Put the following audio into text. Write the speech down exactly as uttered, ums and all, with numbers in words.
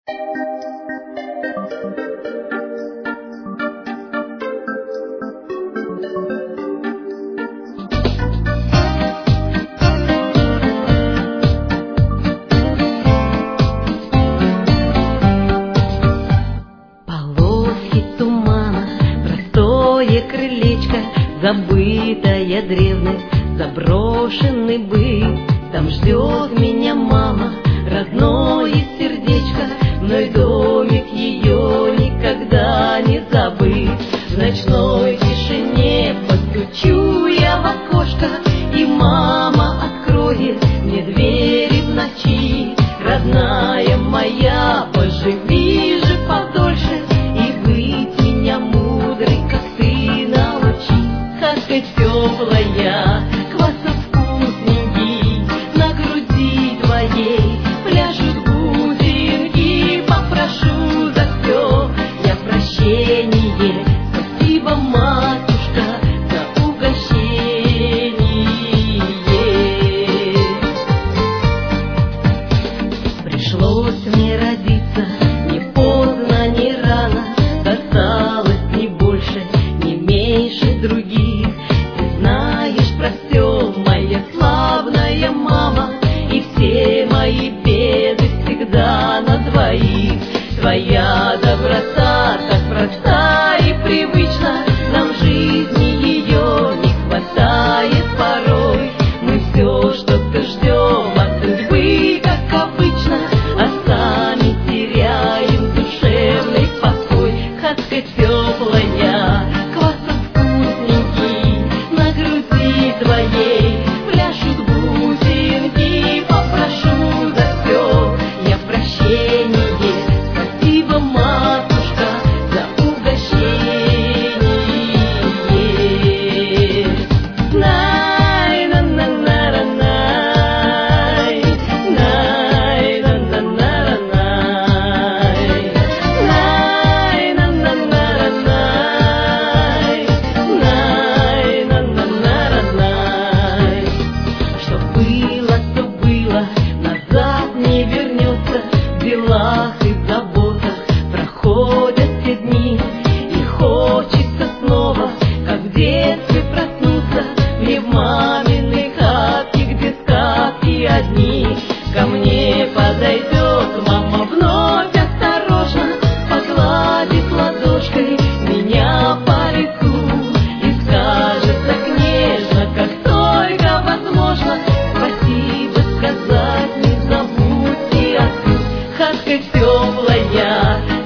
Забытая древность, заброшенный быт. Там ждет меня мама, родное сердечко. Мной домик ее никогда не забыт. В ночной тишине постучу я в окошко, и мама откроет мне двери в ночи. Родная моя, поживи же подольше, и быть меня мудрой, как ты, научи. Сказкой теплая, кваса вкусненький, на груди твоей пляшут бусинки. Попрошу за все я прощение, спасибо, матушка, за угощение. Пришлось мне родиться, не поздно, не рано, досталось не больше, не меньше других. Ты знаешь про все, моя славная мама, и все мои беды всегда на двоих. Твоя доброта так проста и привычна, нам в жизни ее не хватает порой. Мы все что-то ждем от судьбы, как обычно, а сами теряем душевный покой. Хатка теплая, кваса вкусненький, на груди твоей пляшут бусинки. Попрошу за все я прощение, спасибо, матушка, за угощение. Най на на на на най, най на на на най, най на на на най, най на на на най. Что было, то было, назад не вернется. В делах и заботах проходят все дни, и хочется снова, как в детстве, проснуться мне в маминой хатке, где сказки одни. Ко мне подойдет мама вновь осторожно, погладит ладошкой меня по лицу и скажет так нежно, как только возможно: спасибо сказать не забудьте отцу. Хатка теплая,